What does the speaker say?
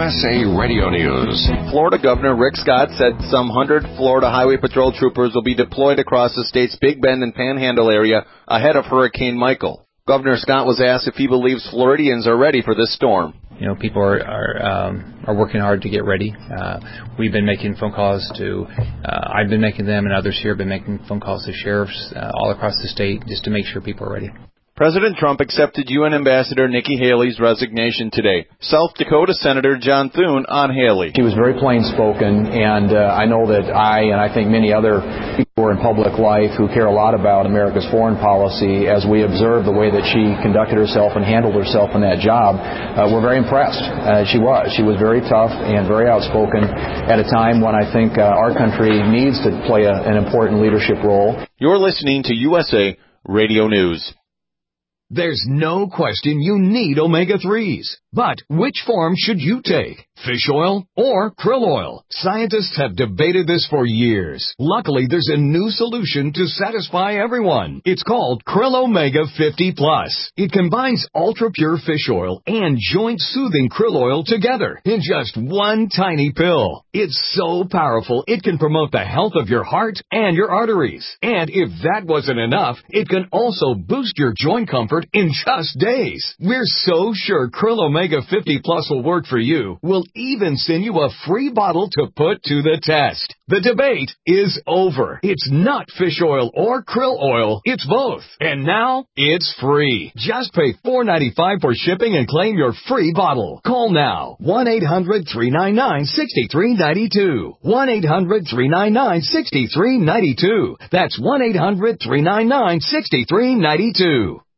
USA Radio News. Florida Governor Rick Scott said some 100 Florida Highway Patrol troopers will be deployed across the state's Big Bend and Panhandle area ahead of Hurricane Michael. Governor Scott was asked if he believes Floridians are ready for this storm. You know, people are working hard to get ready. We've been making phone calls to, I've been making them, and others here have been making phone calls to sheriffs all across the state just to make sure people are ready. President Trump accepted UN Ambassador Nikki Haley's resignation today. South Dakota Senator John Thune on Haley. She was very plain-spoken, and I know that I think many other people who are in public life who care a lot about America's foreign policy, as we observe the way that she conducted herself and handled herself in that job, we're very impressed. She was very tough and very outspoken at a time when I think our country needs to play an important leadership role. You're listening to USA Radio News. There's no question you need omega-3s. But which form should you take? Fish oil or krill oil? Scientists have debated this for years. Luckily, there's a new solution to satisfy everyone. It's called Krill Omega 50 Plus. It combines ultra-pure fish oil and joint-soothing krill oil together in just one tiny pill. It's so powerful, it can promote the health of your heart and your arteries. And if that wasn't enough, it can also boost your joint comfort in just days. We're so sure Krill Omega 50 Plus will work for you. We'll even send you a free bottle to put to the test. The debate is over. It's not fish oil or krill oil. It's both. And now, it's free. Just pay $4.95 for shipping and claim your free bottle. Call now. 1-800-399-6392. 1-800-399-6392. That's 1-800-399-6392.